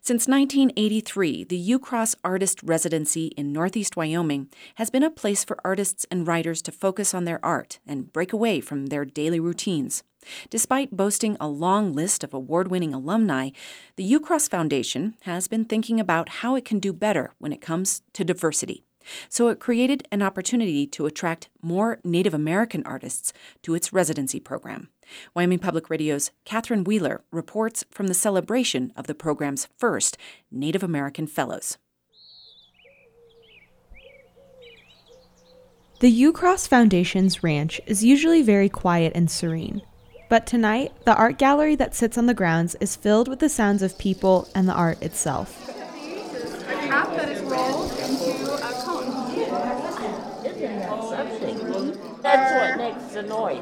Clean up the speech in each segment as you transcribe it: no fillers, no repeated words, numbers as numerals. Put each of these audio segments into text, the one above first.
Since 1983, the UCross Artist Residency in Northeast Wyoming has been a place for artists and writers to focus on their art and break away from their daily routines. Despite boasting a long list of award-winning alumni, the UCross Foundation has been thinking about how it can do better when it comes to diversity. So it created an opportunity to attract more Native American artists to its residency program. Wyoming Public Radio's Catherine Wheeler reports from the celebration of the program's first Native American Fellows. The UCross Foundation's ranch is usually very quiet and serene. But tonight, the art gallery that sits on the grounds is filled with the sounds of people and the art itself. A cap that is rolled into a cone. That's what makes the noise.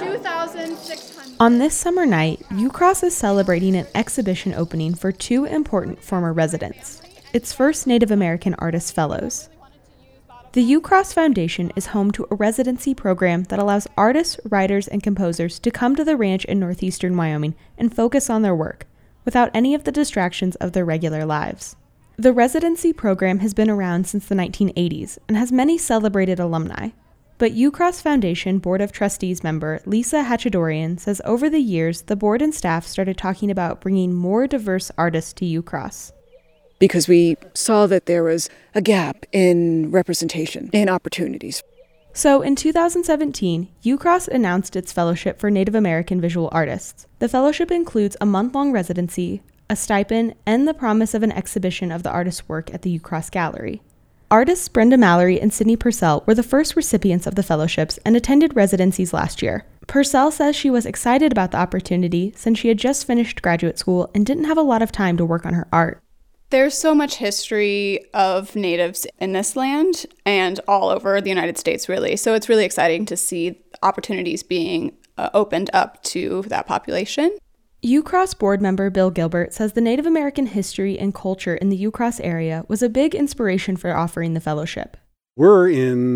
2,600. On this summer night, UCross is celebrating an exhibition opening for two important former residents, its first Native American Artist Fellows. The UCross Foundation is home to a residency program that allows artists, writers, and composers to come to the ranch in northeastern Wyoming and focus on their work, without any of the distractions of their regular lives. The residency program has been around since the 1980s and has many celebrated alumni. But UCross Foundation Board of Trustees member Lisa Hatchadorian says over the years, the board and staff started talking about bringing more diverse artists to UCross. Because we saw that there was a gap in representation and opportunities. So in 2017, UCross announced its fellowship for Native American visual artists. The fellowship includes a month-long residency, a stipend, and the promise of an exhibition of the artist's work at the UCross Gallery. Artists Brenda Mallory and Sydney Purcell were the first recipients of the fellowships and attended residencies last year. Purcell says she was excited about the opportunity since she had just finished graduate school and didn't have a lot of time to work on her art. There's so much history of natives in this land and all over the United States, really. So it's really exciting to see opportunities being opened up to that population. UCross board member Bill Gilbert says the Native American history and culture in the UCross area was a big inspiration for offering the fellowship. We're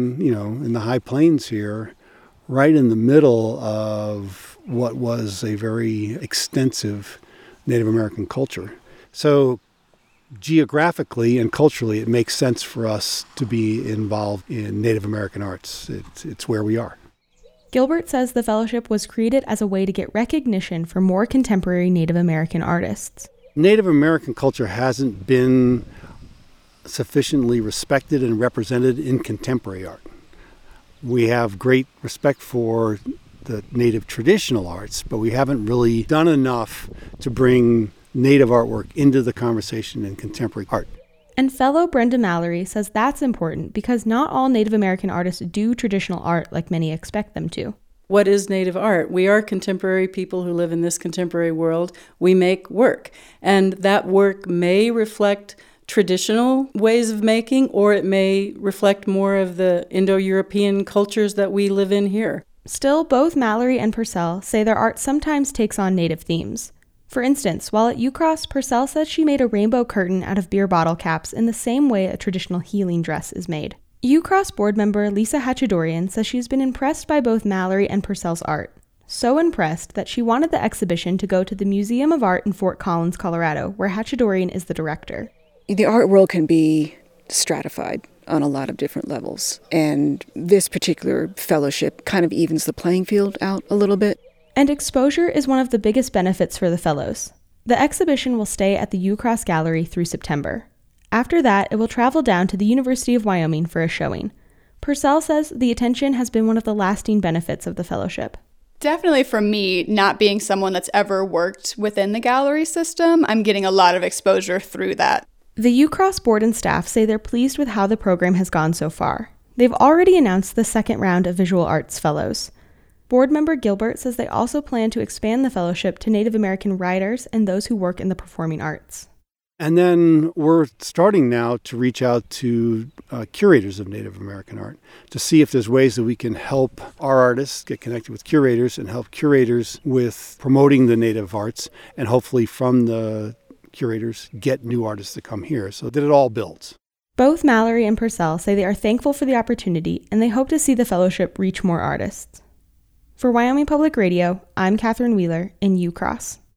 in the High Plains here, right in the middle of what was a very extensive Native American culture. So geographically and culturally, it makes sense for us to be involved in Native American arts. It's where we are. Gilbert says the fellowship was created as a way to get recognition for more contemporary Native American artists. Native American culture hasn't been sufficiently respected and represented in contemporary art. We have great respect for the Native traditional arts, but we haven't really done enough to bring Native artwork into the conversation in contemporary art. And fellow Brenda Mallory says that's important because not all Native American artists do traditional art like many expect them to. What is Native art? We are contemporary people who live in this contemporary world. We make work, and that work may reflect traditional ways of making, or it may reflect more of the Indo-European cultures that we live in here. Still, both Mallory and Purcell say their art sometimes takes on Native themes. For instance, while at UCross, Purcell says she made a rainbow curtain out of beer bottle caps in the same way a traditional healing dress is made. UCross board member Lisa Hatchadorian says she's been impressed by both Mallory and Purcell's art. So impressed that she wanted the exhibition to go to the Museum of Art in Fort Collins, Colorado, where Hatchadorian is the director. The art world can be stratified on a lot of different levels, and this particular fellowship kind of evens the playing field out a little bit. And exposure is one of the biggest benefits for the fellows. The exhibition will stay at the UCross Gallery through September. After that, it will travel down to the University of Wyoming for a showing. Purcell says the attention has been one of the lasting benefits of the fellowship. Definitely for me, not being someone that's ever worked within the gallery system, I'm getting a lot of exposure through that. The UCross board and staff say they're pleased with how the program has gone so far. They've already announced the second round of visual arts fellows. Board member Gilbert says they also plan to expand the fellowship to Native American writers and those who work in the performing arts. And then we're starting now to reach out to curators of Native American art to see if there's ways that we can help our artists get connected with curators and help curators with promoting the Native arts, and hopefully from the curators get new artists to come here so that it all builds. Both Mallory and Purcell say they are thankful for the opportunity and they hope to see the fellowship reach more artists. For Wyoming Public Radio, I'm Catherine Wheeler in UCross.